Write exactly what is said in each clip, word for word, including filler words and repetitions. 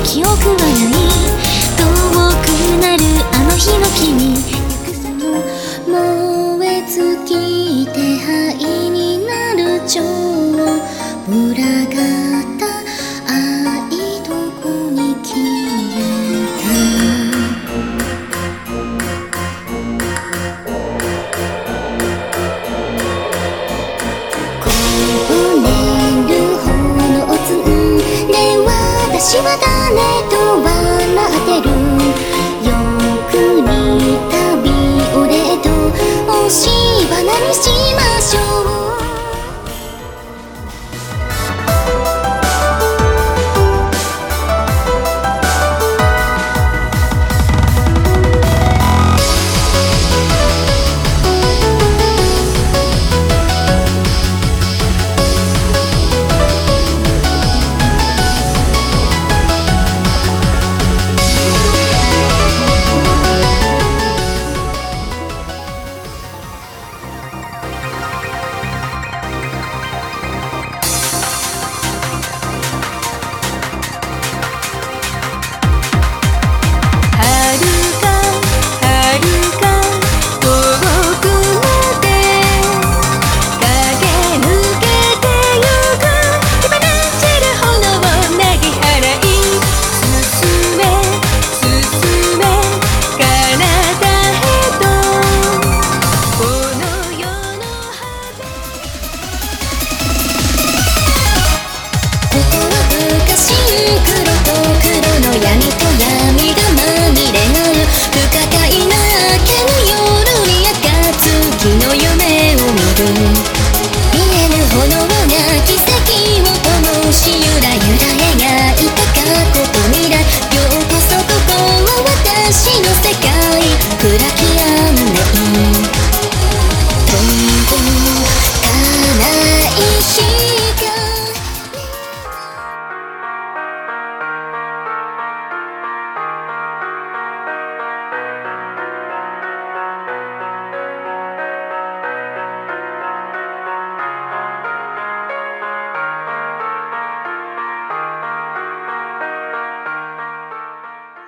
記憶はない遠くなるあの日の君燃え尽き手灰になる蝶を群がった愛どこに消えたこぼれる炎を積んで私は誰と笑ってるよく似たビオレット押し花にしましょう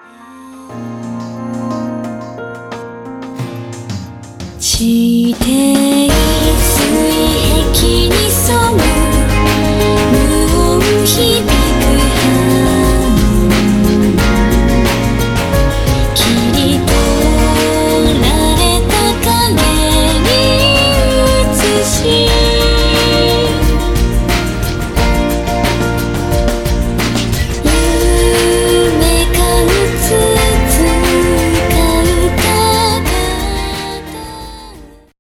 して